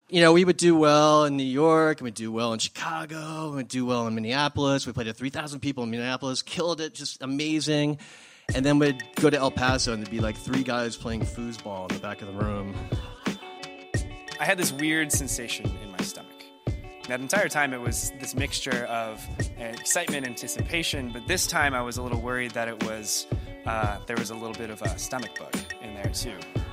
we would do well in New York, and we'd do well in Chicago, and we'd do well in Minneapolis. We played to 3,000 people in Minneapolis, killed it, just amazing. And then we'd go to El Paso, and there'd be like 3 guys playing foosball in the back of the room. I had this weird sensation in my stomach. That entire time it was this mixture of excitement, anticipation, but this time I was a little worried that it was there was a little bit of a stomach bug in there too.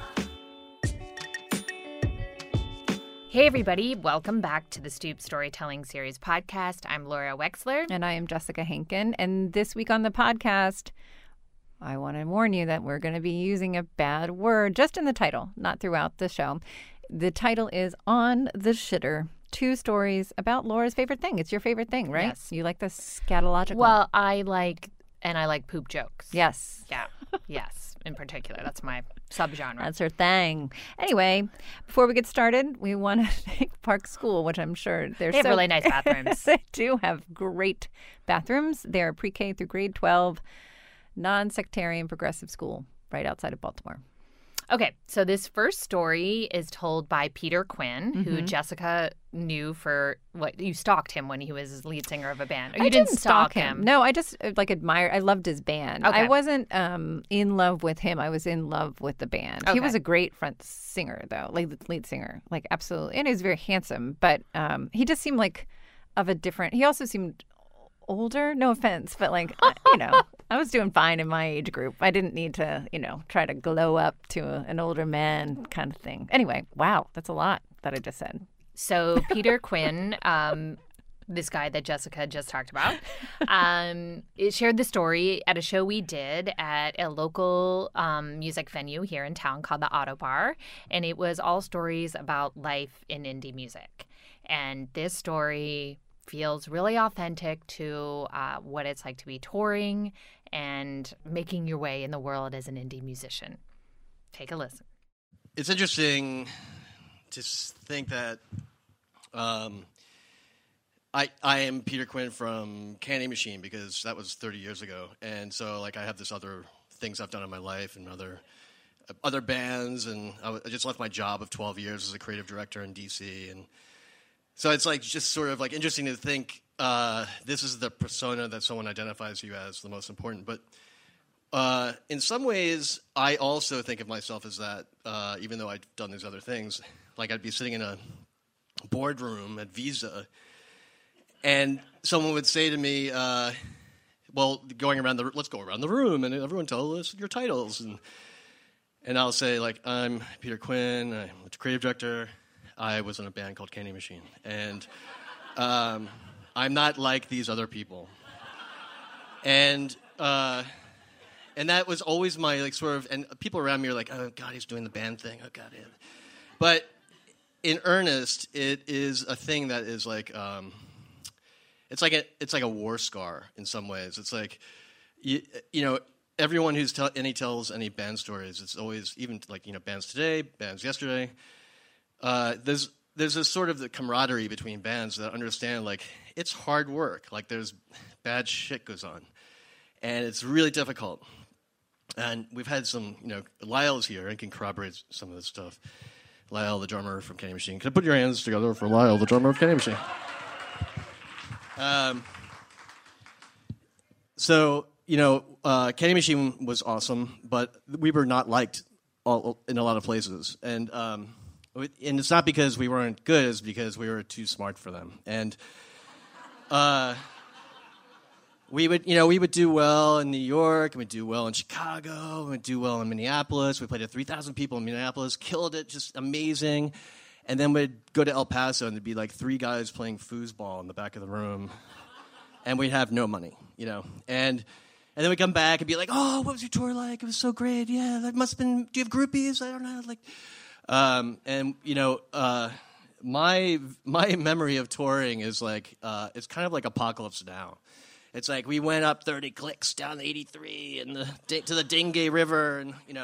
Hey everybody, welcome back to the Stoop Storytelling Series podcast. I'm Laura Wexler. And I am Jessica Henkin. And this week on the podcast, I want to warn you that we're going to be using a bad word just in the title, not throughout the show. The title is On the Shitter. 2 stories about Laura's favorite thing. It's your favorite thing, right? Yes. You like the scatological. Well, I like poop jokes. Yes. Yeah. Yes. In particular. That's my subgenre. That's her thing. Anyway, before we get started, we want to thank Park School, which I'm sure they have really nice bathrooms. They do have great bathrooms. They're pre-K through grade 12, non-sectarian progressive school right outside of Baltimore. Okay, so this first story is told by Peter Quinn, who Jessica knew for what you stalked him when he was lead singer of a band. Or you didn't stalk him. No, I just admired. I loved his band. Okay. I wasn't in love with him. I was in love with the band. Okay. He was a great front singer, though, like lead singer, like absolutely, and he was very handsome. But he just seemed like of a different. He also seemed older. No offense, but I was doing fine in my age group. I didn't need to, try to glow up to an older man kind of thing. Anyway, wow, that's a lot that I just said. So Peter Quinn, this guy that Jessica just talked about, it shared the story at a show we did at a local music venue here in town called the Auto Bar. And it was all stories about life in indie music. And this story feels really authentic to what it's like to be touring and making your way in the world as an indie musician. Take a listen. It's interesting to think that I am Peter Quinn from Candy Machine because that was 30 years ago. And so I have this other things I've done in my life and other bands. And I just left my job of 12 years as a creative director in D.C. And so it's just sort of interesting to think this is the persona that someone identifies you as the most important. But in some ways, I also think of myself as that, even though I've done these other things. I'd be sitting in a boardroom at Visa, and someone would say to me, let's go around the room, and everyone tell us your titles. And I'll say, I'm Peter Quinn, I'm a creative director. I was in a band called Candy Machine, and I'm not like these other people. And that was always my and people around me are like, oh God, he's doing the band thing. Oh God, yeah. But in earnest, it is a thing that is it's like a war scar in some ways. It's everyone who's tells any band stories. It's always even bands today, bands yesterday. There's this sort of the camaraderie between bands that understand it's hard work. There's bad shit goes on, and it's really difficult. And we've had some, Lyle's here and can corroborate some of this stuff. Lyle, the drummer from Candy Machine. Can I put your hands together for Lyle, the drummer of Candy Machine? Candy Machine was awesome, but we were not liked in a lot of places, and it's not because we weren't good; it's because we were too smart for them. And we would do well in New York, and we'd do well in Chicago, and we'd do well in Minneapolis. We played to 3,000 people in Minneapolis, killed it, just amazing. And then we'd go to El Paso, and there'd be 3 guys playing foosball in the back of the room, and we'd have no money, And then we'd come back and be like, "Oh, what was your tour like? It was so great. Yeah, that must have been. Do you have groupies? I don't know." My memory of touring is it's kind of like Apocalypse Now. It's we went up 30 clicks down 83 and to the Dingy River,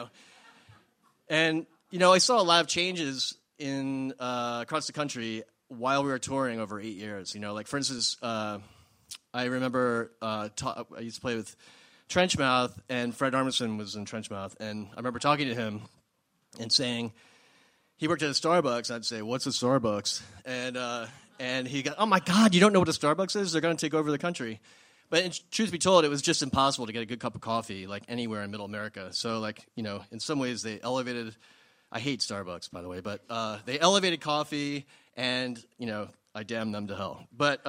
and I saw a lot of changes in across the country while we were touring over 8 years. For instance, I remember I used to play with Trenchmouth, and Fred Armisen was in Trenchmouth, and I remember talking to him and saying, he worked at a Starbucks. I'd say, "What's a Starbucks?" And he got, "Oh my God, you don't know what a Starbucks is? They're going to take over the country." But truth be told, it was just impossible to get a good cup of coffee like anywhere in Middle America. So like, in some ways they elevated. I hate Starbucks, by the way, but they elevated coffee, and I damn them to hell. But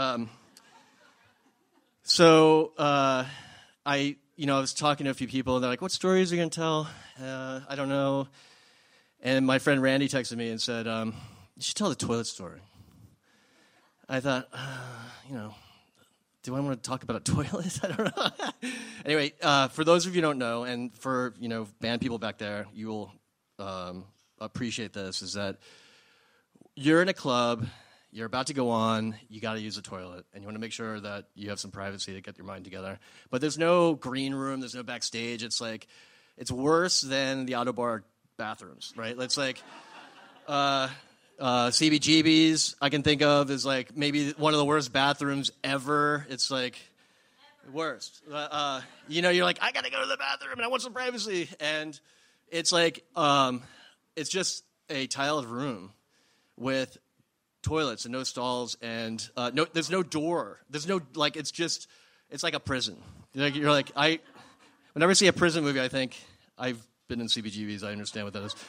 so I was talking to a few people, and they're like, "What stories are you going to tell?" I don't know. And my friend Randy texted me and said, "You should tell the toilet story." I thought, do I want to talk about a toilet? I don't know. Anyway, for those of you who don't know, and for band people back there, you will appreciate this, is that you're in a club, you're about to go on, you got to use the toilet, and you want to make sure that you have some privacy to get your mind together. But there's no green room, there's no backstage. It's like, it's worse than the auto bar bathrooms, right? It's like CBGB's I can think of is like maybe one of the worst bathrooms ever. It's like worst. You're like, I gotta go to the bathroom and I want some privacy, and it's like it's just a tiled room with toilets and no stalls, and there's no door. There's no it's like a prison. You're like whenever I see a prison movie, I think I've been in CBGB's. I understand what that is.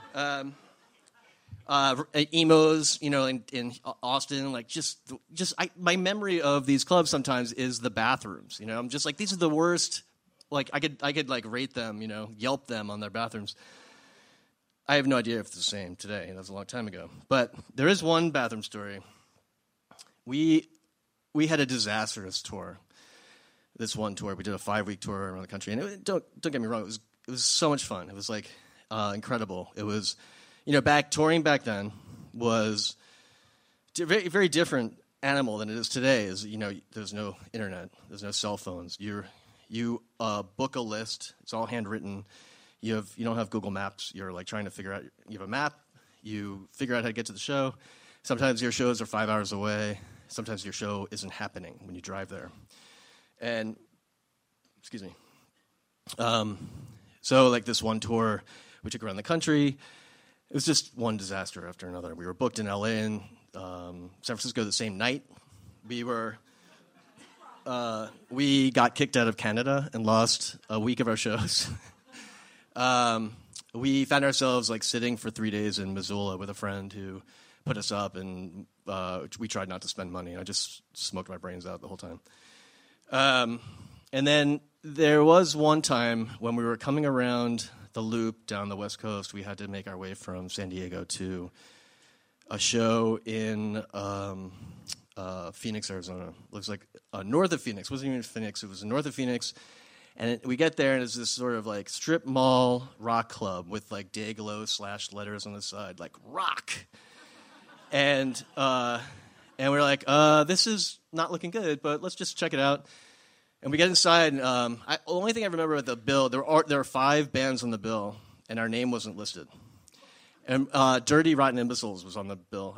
Emos, in Austin, like my memory of these clubs sometimes is the bathrooms. I'm just like, these are the worst. Like I could like rate them, Yelp them on their bathrooms. I have no idea if it's the same today. That was a long time ago. But there is one bathroom story. We had a disastrous tour. This one tour, we did a 5-week tour around the country, and don't get me wrong, it was so much fun. It was like incredible. It was, touring back then was a very, very different animal than it is today. There's no internet, there's no cell phones. You book a list. It's all handwritten. You don't have Google Maps. You're like trying to figure out. You have a map. You figure out how to get to the show. Sometimes your shows are 5 hours away. Sometimes your show isn't happening when you drive there. And excuse me. So like this one tour, we took around the country. It was just one disaster after another. We were booked in LA and San Francisco the same night. We got kicked out of Canada and lost a week of our shows. We found ourselves like sitting for 3 days in Missoula with a friend who put us up, and we tried not to spend money. I just smoked my brains out the whole time. And then there was one time when we were coming around the loop down the West Coast. We had to make our way from San Diego to a show in Phoenix, Arizona. Looks like north of Phoenix. It wasn't even Phoenix. It was north of Phoenix. And we get there, and it's this sort of like strip mall rock club with like Dayglow / letters on the side, like rock. And we're like, this is not looking good, but let's just check it out. And we get inside, and the only thing I remember about the bill, there are 5 bands on the bill, and our name wasn't listed. And Dirty Rotten Imbeciles was on the bill.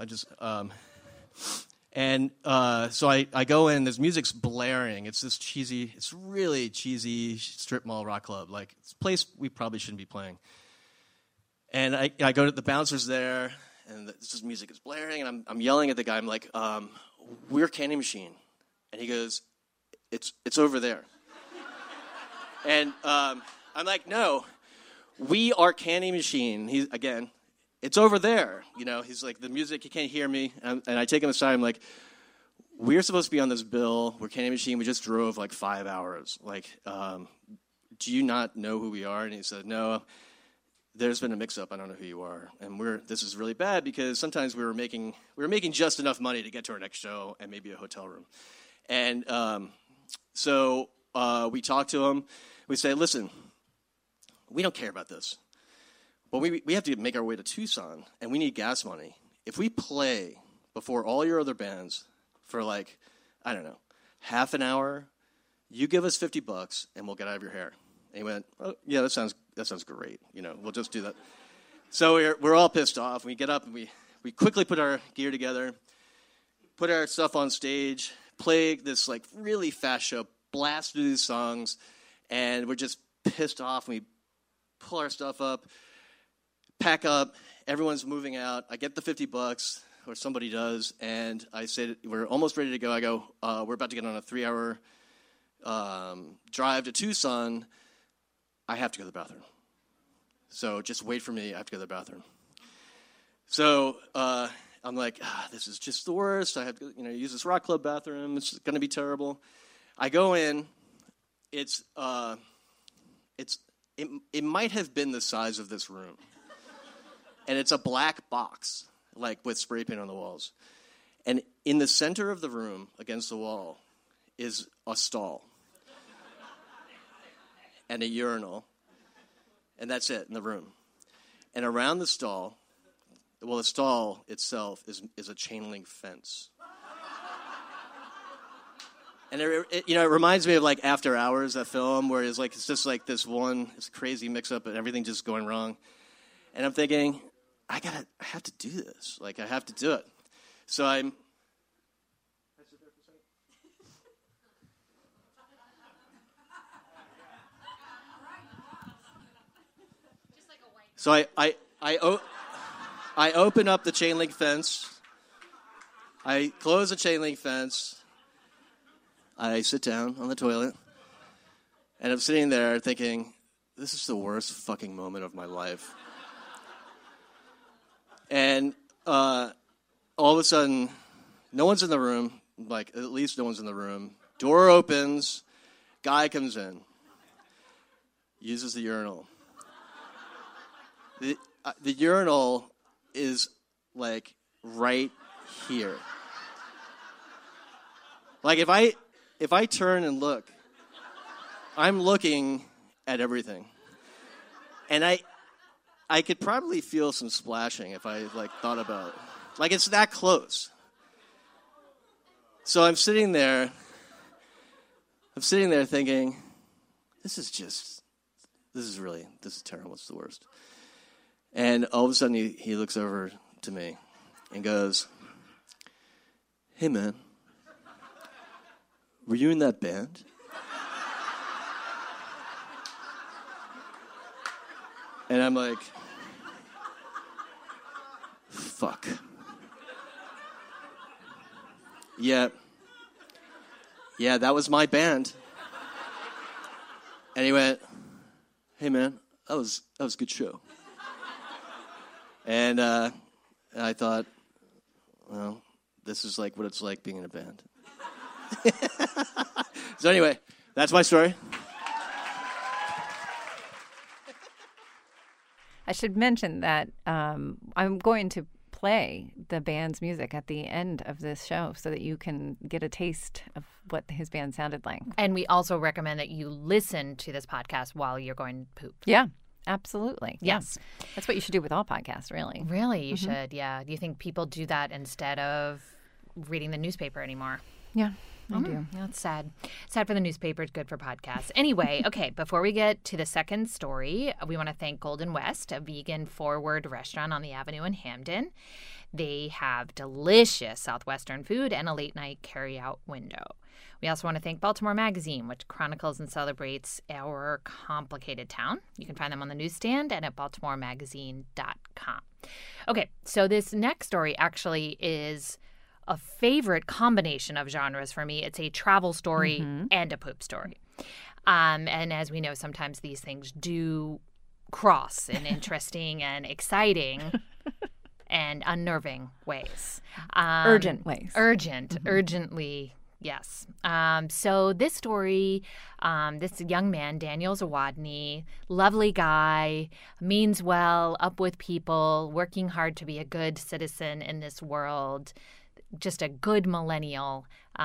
So I go in, this music's blaring. It's it's really cheesy strip mall rock club. Like, it's a place we probably shouldn't be playing. And I go to the bouncers there, and this music is blaring, and I'm yelling at the guy. I'm like, we're Candy Machine. And he goes, it's over there. And I'm like, no, we are Candy Machine. It's over there. He's like, the music, he can't hear me. And I take him aside. I'm like, we're supposed to be on this bill. We're Candy Machine. We just drove like 5 hours. Like, do you not know who we are? And he said, no, there's been a mix-up. I don't know who you are. And this is really bad because sometimes we were making just enough money to get to our next show and maybe a hotel room. And so we talk to him. We say, listen, we don't care about this. But we have to make our way to Tucson, and we need gas money. If we play before all your other bands for like, I don't know, half an hour, you give us $50 and we'll get out of your hair. And he went, oh, yeah, that sounds great. We'll just do that. So we're all pissed off. We get up and we quickly put our gear together, put our stuff on stage, play this like really fast show, blast through these songs, and we're just pissed off. And we pull our stuff up, pack up. Everyone's moving out. I get the $50, or somebody does, and I say, we're almost ready to go. I go, we're about to get on a 3-hour drive to Tucson. I have to go to the bathroom. So just wait for me. I have to go to the bathroom. So I'm like, this is just the worst. I have to, use this rock club bathroom. It's going to be terrible. I go in. It might have been the size of this room. And it's a black box, like with spray paint on the walls. And in the center of the room, against the wall, is a stall. And a urinal. And that's it in the room. And around the stall, the stall itself is a chain link fence. And it reminds me of like After Hours, that film where it's just like this it's crazy mix up and everything just going wrong. And I'm thinking, I have to do this. Like I have to do it. So I'm. So I open up the chain link fence. I close the chain link fence. I sit down on the toilet. And I'm sitting there thinking, this is the worst fucking moment of my life. And all of a sudden, no one's in the room. Like, at least no one's in the room. Door opens. Guy comes in. Uses the urinal. The urinal is, like, right here. Like, if I turn and look, I'm looking at everything. And I could probably feel some splashing if I, thought about it. Like, it's that close. So I'm sitting there thinking, this is terrible. It's the worst. And all of a sudden, he looks over to me and goes, hey, man, were you in that band? And I'm like, fuck. Yeah, that was my band. And he went, hey, man, that was a good show. And I thought, well, this is like what it's like being in a band. So anyway, that's my story. I should mention that I'm going to play the band's music at the end of this show so that you can get a taste of what his band sounded like. And we also recommend that you listen to this podcast while you're going to poop. Yeah, absolutely. Yes. Yeah. That's what you should do with all podcasts, really. Really, you should, yeah. Do you think people do that instead of reading the newspaper anymore? Yeah, I do. That's sad. Sad for the newspapers, good for podcasts. Anyway, okay, before we get to the second story, we want to thank Golden West, a vegan-forward restaurant on the Avenue in Hamden. They have delicious Southwestern food and a late-night carry-out window. We also want to thank Baltimore Magazine, which chronicles and celebrates our complicated town. You can find them on the newsstand and at baltimoremagazine.com. Okay, so this next story actually is a favorite combination of genres for me. It's a travel story and a poop story. And as we know, sometimes these things do cross in interesting and exciting and unnerving ways. Urgent ways. Urgently, yes. So this story, this young man, Daniel Zawadny, lovely guy, means well, up with people, working hard to be a good citizen in this world, just a good millennial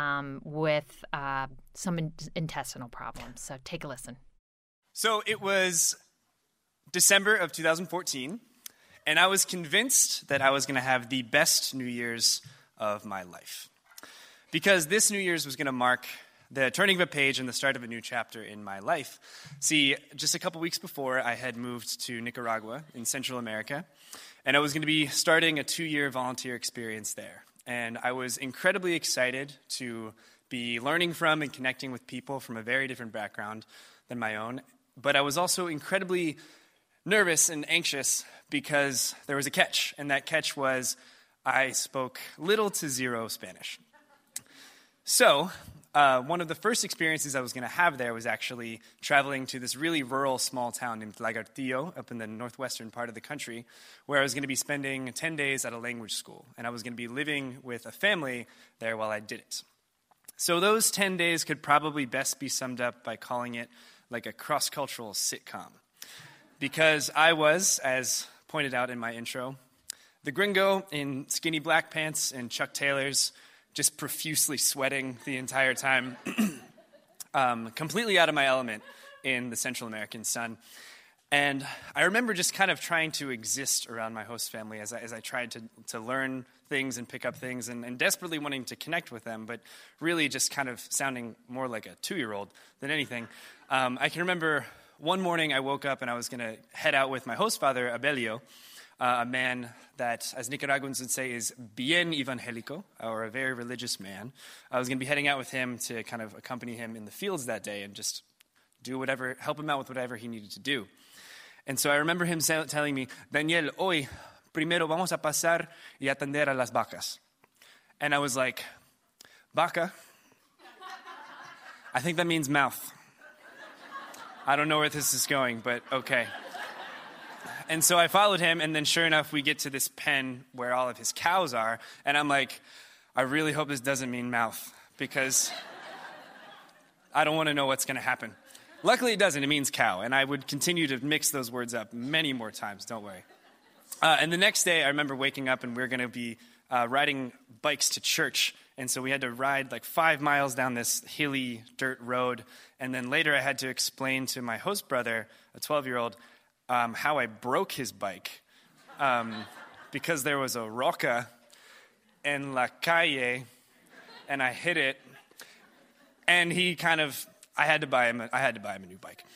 with some intestinal problems. So take a listen. So it was December of 2014, and I was convinced that I was going to have the best New Year's of my life. Because this New Year's was going to mark the turning of a page and the start of a new chapter in my life. See, just a couple weeks before, I had moved to Nicaragua in Central America, and I was going to be starting a 2-year volunteer experience there. And I was incredibly excited to be learning from and connecting with people from a very different background than my own. But I was also incredibly nervous and anxious because there was a catch, and that catch was I spoke little to zero Spanish. So one of the first experiences I was going to have there was actually traveling to this really rural small town named Lagartillo up in the northwestern part of the country, where I was going to be spending 10 days at a language school, and I was going to be living with a family there while I did it. So those 10 days could probably best be summed up by calling it like a cross-cultural sitcom, because I was, as pointed out in my intro, the gringo in skinny black pants and Chuck Taylors, just profusely sweating the entire time, completely out of my element in the Central American sun. And I remember just kind of trying to exist around my host family as I tried to learn things and pick up things and desperately wanting to connect with them, but really just kind of sounding more like a 2-year-old than anything. I can remember one morning I woke up and I was going to head out with my host father, Abelio, a man that, as Nicaraguans would say, is bien evangelico, or a very religious man. I was going to be heading out with him to kind of accompany him in the fields that day and just do whatever, help him out with whatever he needed to do. And so I remember him telling me, Daniel, hoy primero vamos a pasar y atender a las vacas. And I was like, vaca? I think that means mouth. I don't know where this is going, but okay. And so I followed him, and then sure enough, we get to this pen where all of his cows are, and I'm like, I really hope this doesn't mean mouth, because I don't want to know what's going to happen. Luckily, it doesn't. It means cow, and I would continue to mix those words up many more times, don't worry. And the next day, I remember waking up, and we were going to be riding bikes to church, and so we had to ride like 5 miles down this hilly dirt road, and then later I had to explain to my host brother, a 12-year-old, how I broke his bike because there was a roca en la calle, and I hit it, and I had to buy him a new bike.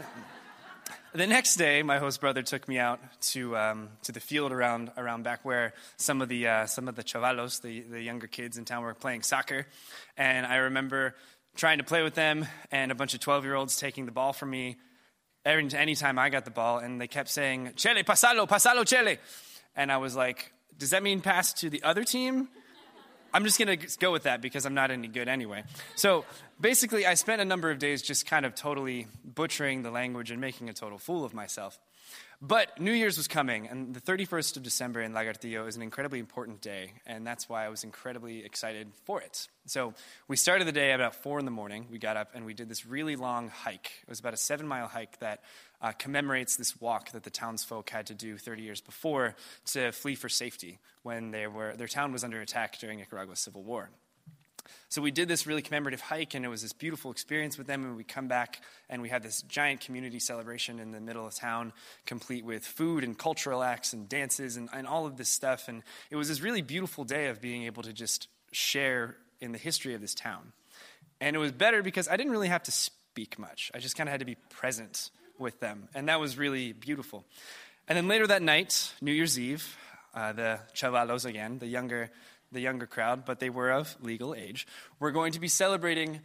The next day, my host brother took me out to the field around back where some of the chavalos, the younger kids in town, were playing soccer, and I remember trying to play with them, and a bunch of 12-year-olds taking the ball from me anytime I got the ball, and they kept saying, Chele, pasalo, Chele. And I was like, does that mean pass to the other team? I'm just going to go with that because I'm not any good anyway. So basically, I spent a number of days just kind of totally butchering the language and making a total fool of myself. But New Year's was coming, and the 31st of December in Lagartillo is an incredibly important day, and that's why I was incredibly excited for it. So we started the day at about 4 in the morning. We got up, and we did this really long hike. It was about a 7-mile hike that commemorates this walk that the townsfolk had to do 30 years before to flee for safety when their town was under attack during Nicaragua's civil war. So we did this really commemorative hike, and it was this beautiful experience with them, and we come back, and we had this giant community celebration in the middle of town, complete with food and cultural acts and dances and all of this stuff, and it was this really beautiful day of being able to just share in the history of this town. And it was better because I didn't really have to speak much. I just kind of had to be present with them, and that was really beautiful. And then later that night, New Year's Eve, the chavalos again, the younger crowd, but they were of legal age. We're going to be celebrating.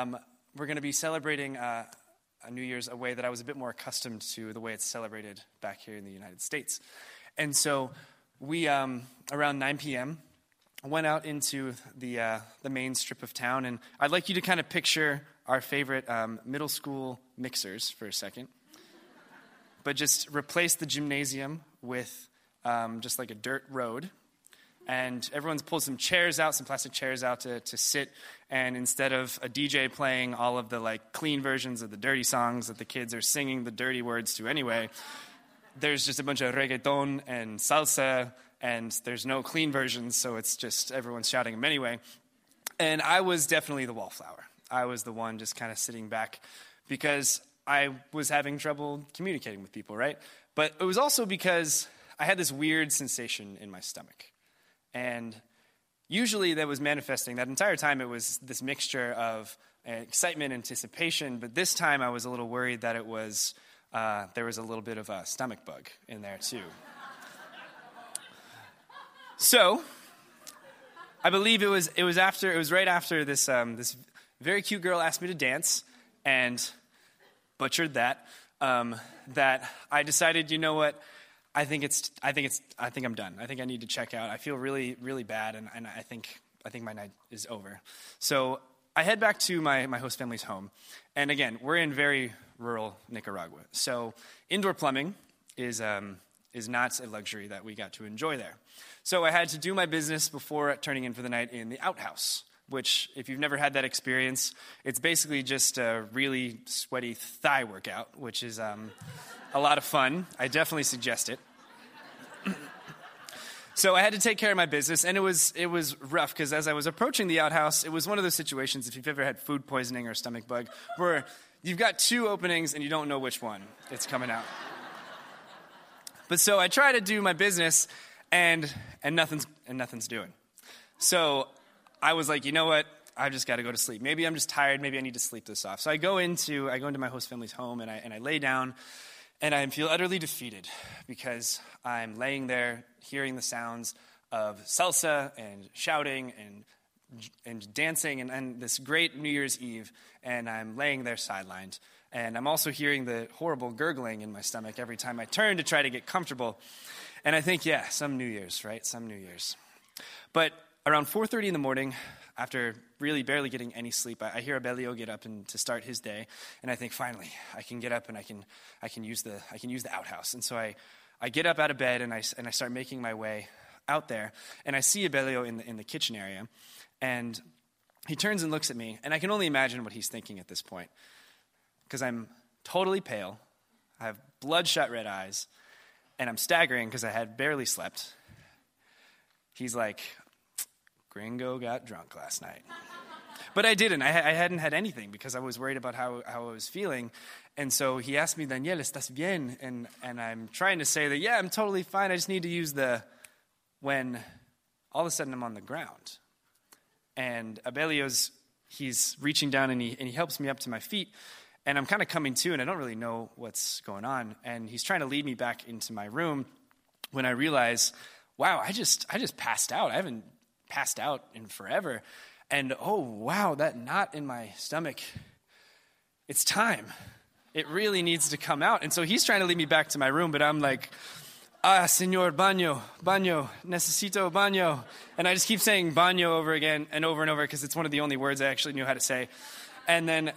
A New Year's a way that I was a bit more accustomed to the way it's celebrated back here in the United States. And so we, around 9 p.m., went out into the main strip of town, and I'd like you to kind of picture our favorite middle school mixers for a second, but just replace the gymnasium with just like a dirt road. And everyone's pulled some chairs out, some plastic chairs out to sit. And instead of a DJ playing all of the like clean versions of the dirty songs that the kids are singing the dirty words to anyway, there's just a bunch of reggaeton and salsa, and there's no clean versions, so it's just everyone's shouting them anyway. And I was definitely the wallflower. I was the one just kind of sitting back because I was having trouble communicating with people, right? But it was also because I had this weird sensation in my stomach. And usually that was manifesting. That entire time it was this mixture of excitement, anticipation, but this time I was a little worried that it was there was a little bit of a stomach bug in there too. So I believe it was right after this this very cute girl asked me to dance and butchered that. that I decided, you know what, I think I'm done. I think I need to check out. I feel really, really bad, and I think my night is over. So I head back to my host family's home, and again, we're in very rural Nicaragua. So indoor plumbing is not a luxury that we got to enjoy there. So I had to do my business before turning in for the night in the outhouse, which, if you've never had that experience, it's basically just a really sweaty thigh workout, which is a lot of fun. I definitely suggest it. So I had to take care of my business, and it was rough, because as I was approaching the outhouse, it was one of those situations, if you've ever had food poisoning or stomach bug, where you've got two openings and you don't know which one it's coming out. But so I try to do my business, and nothing's doing. So I was like, you know what? I've just got to go to sleep. Maybe I'm just tired. Maybe I need to sleep this off. So I go into my host family's home, and I lay down, and I feel utterly defeated, because I'm laying there hearing the sounds of salsa and shouting and dancing and this great New Year's Eve, and I'm laying there sidelined. And I'm also hearing the horrible gurgling in my stomach every time I turn to try to get comfortable. And I think, yeah, some New Year's, right? Some New Year's. But around 4:30 in the morning, after really barely getting any sleep, I hear Abelio get up and to start his day, and I think, finally, I can get up and I can use the outhouse. And so I get up out of bed and I start making my way out there, and I see Abelio in the kitchen area, and he turns and looks at me, and I can only imagine what he's thinking at this point, because I'm totally pale, I have bloodshot red eyes, and I'm staggering because I had barely slept. He's like, "Gringo got drunk last night." But I didn't. I hadn't had anything, because I was worried about how I was feeling. And so he asked me, "Daniel, ¿estás bien?" And I'm trying to say that, yeah, I'm totally fine. I just need to use when all of a sudden I'm on the ground. And Abelio's, he's reaching down and he helps me up to my feet. And I'm kind of coming to, and I don't really know what's going on. And he's trying to lead me back into my room when I realize, wow, I just passed out. I haven't passed out in forever. And oh, wow, that knot in my stomach, it's time. It really needs to come out. And so he's trying to lead me back to my room, but I'm like, señor, baño, necesito baño. And I just keep saying baño over again and over, because it's one of the only words I actually knew how to say. And then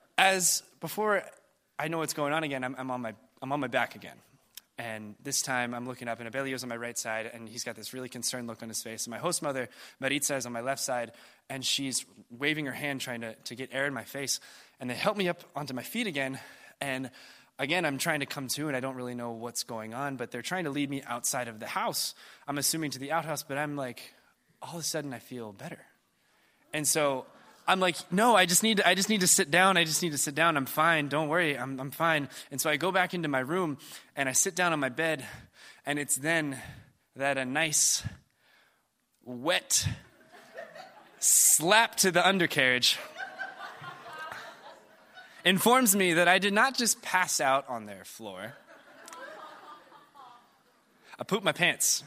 before I know what's going on again, I'm on my back again. And this time I'm looking up, and Abelio's on my right side, and he's got this really concerned look on his face. And my host mother, Maritza, is on my left side, and she's waving her hand trying to get air in my face. And they help me up onto my feet again. And again, I'm trying to come to, and I don't really know what's going on, but they're trying to lead me outside of the house. I'm assuming to the outhouse, but I'm like, all of a sudden I feel better. And so I'm like, no, I just need to sit down. I just need to sit down. I'm fine. Don't worry. I'm fine. And so I go back into my room, and I sit down on my bed, and it's then that a nice, wet slap to the undercarriage informs me that I did not just pass out on their floor. I pooped my pants.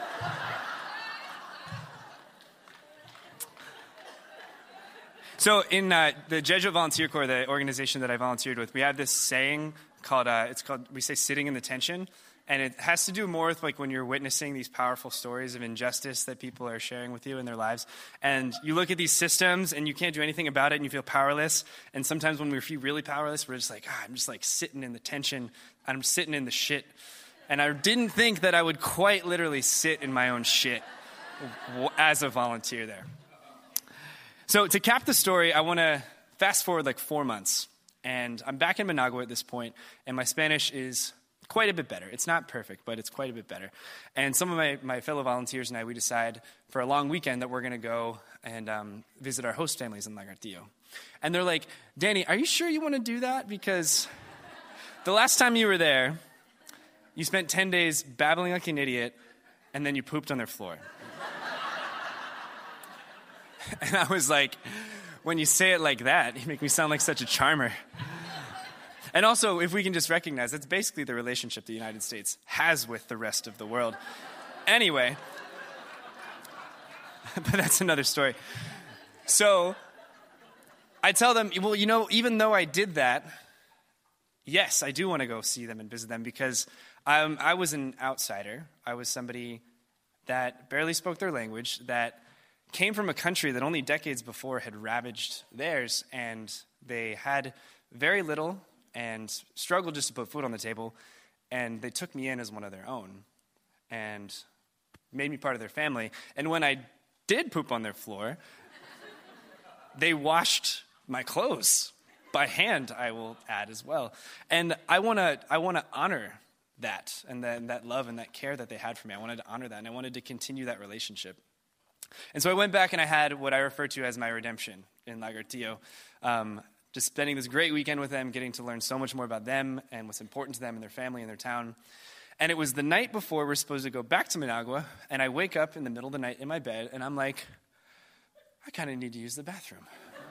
So in the Jesuit Volunteer Corps, the organization that I volunteered with, we have this saying called, we say sitting in the tension. And it has to do more with like when you're witnessing these powerful stories of injustice that people are sharing with you in their lives. And you look at these systems and you can't do anything about it and you feel powerless. And sometimes when we feel really powerless, we're just like, I'm just like sitting in the tension. I'm sitting in the shit. And I didn't think that I would quite literally sit in my own shit as a volunteer there. So to cap the story, I want to fast forward like 4 months. And I'm back in Managua at this point, and my Spanish is quite a bit better. It's not perfect, but it's quite a bit better. And some of my fellow volunteers and I, we decide for a long weekend that we're going to go and visit our host families in Lagartillo. And they're like, Danny, are you sure you want to do that? Because the last time you were there, you spent 10 days babbling like an idiot, and then you pooped on their floor. And I was like, when you say it like that, you make me sound like such a charmer. And also, if we can just recognize, that's basically the relationship the United States has with the rest of the world. Anyway, but that's another story. So I tell them, well, you know, even though I did that, yes, I do want to go see them and visit them because I was an outsider. I was somebody that barely spoke their language, that came from a country that only decades before had ravaged theirs, and they had very little and struggled just to put food on the table, and they took me in as one of their own and made me part of their family. And when I did poop on their floor, they washed my clothes by hand, I will add as well. And I want to honor that and that love and that care that they had for me. I wanted to honor that, and I wanted to continue that relationship. And so I went back and I had what I refer to as my redemption in Lagartillo. Just spending this great weekend with them, getting to learn so much more about them and what's important to them and their family and their town. And it was the night before we're supposed to go back to Managua, and I wake up in the middle of the night in my bed, and I'm like, I kind of need to use the bathroom.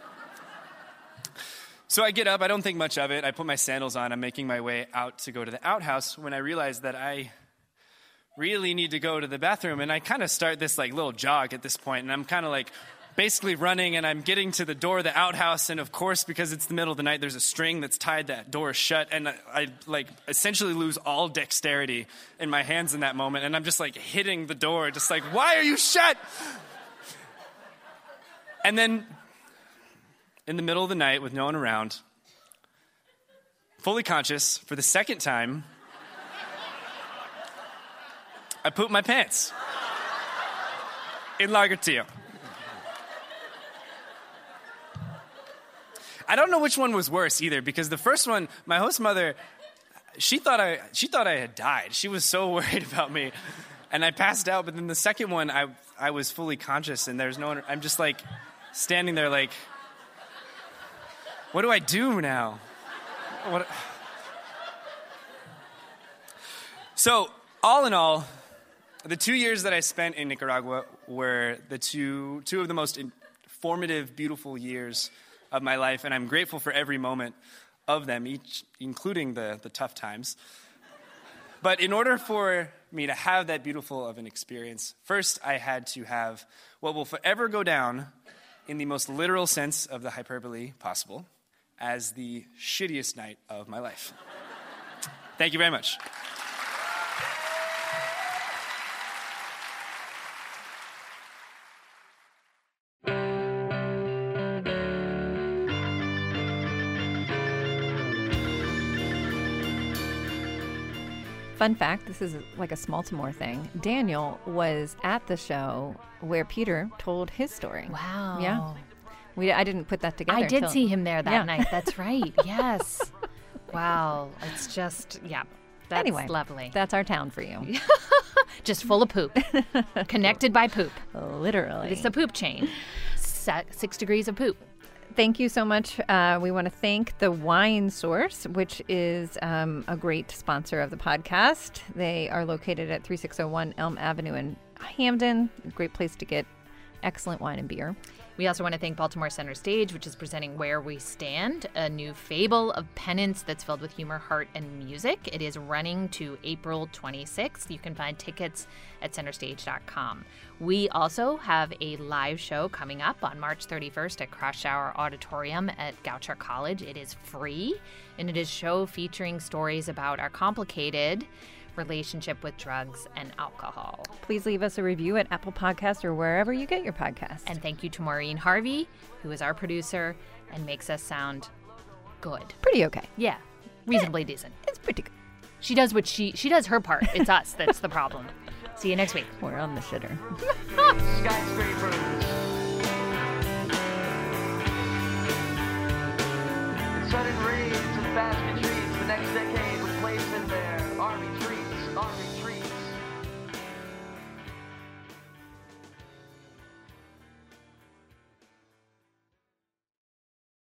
So I get up, I don't think much of it, I put my sandals on, I'm making my way out to go to the outhouse when I realize that I really need to go to the bathroom, and I kind of start this like little jog at this point, and I'm kind of like basically running, and I'm getting to the door of the outhouse, and of course, because it's the middle of the night, there's a string that's tied that door shut, and I like essentially lose all dexterity in my hands in that moment, and I'm just like hitting the door, just like, why are you shut? And then in the middle of the night with no one around, fully conscious for the second time, I pooped my pants in Lagartillo. I don't know which one was worse either, because the first one, my host mother, she thought I had died. She was so worried about me, and I passed out. But then the second one, I was fully conscious, and there's no one. I'm just like standing there, like, what do I do now? What? So all in all, the 2 years that I spent in Nicaragua were the two of the most formative, beautiful years of my life, and I'm grateful for every moment of them, each including the tough times. But in order for me to have that beautiful of an experience, first I had to have what will forever go down in the most literal sense of the hyperbole possible as the shittiest night of my life. Thank you very much. Fun fact, this is like a Smaltimore thing. Daniel was at the show where Peter told his story. Wow. Yeah. I didn't put that together. I did see him there that night. That's right. Yes. Wow. It's just, yeah. That's anyway, lovely. That's our town for you. Just full of poop. Connected by poop. Literally. It's a poop chain. 6 degrees of poop. Thank you so much. We want to thank The Wine Source, which is a great sponsor of the podcast. They are located at 3601 Elm Avenue in Hamden. A great place to get excellent wine and beer. We also want to thank Baltimore Center Stage, which is presenting Where We Stand, a new fable of penance that's filled with humor, heart, and music. It is running to April 26th. You can find tickets at centerstage.com. We also have a live show coming up on March 31st at Cross Shower Auditorium at Goucher College. It is free, and it is a show featuring stories about our complicated relationship with drugs and alcohol. Please leave us a review at Apple Podcasts or wherever you get your podcasts. And thank you to Maureen Harvey, who is our producer and makes us sound good. Pretty okay. Yeah, reasonably decent. It's pretty good. She does what she does her part. It's us that's the problem. See you next week. We're on the shitter. Skyscrapers. Sudden raids and fast retreats. The next decade was placed in their army.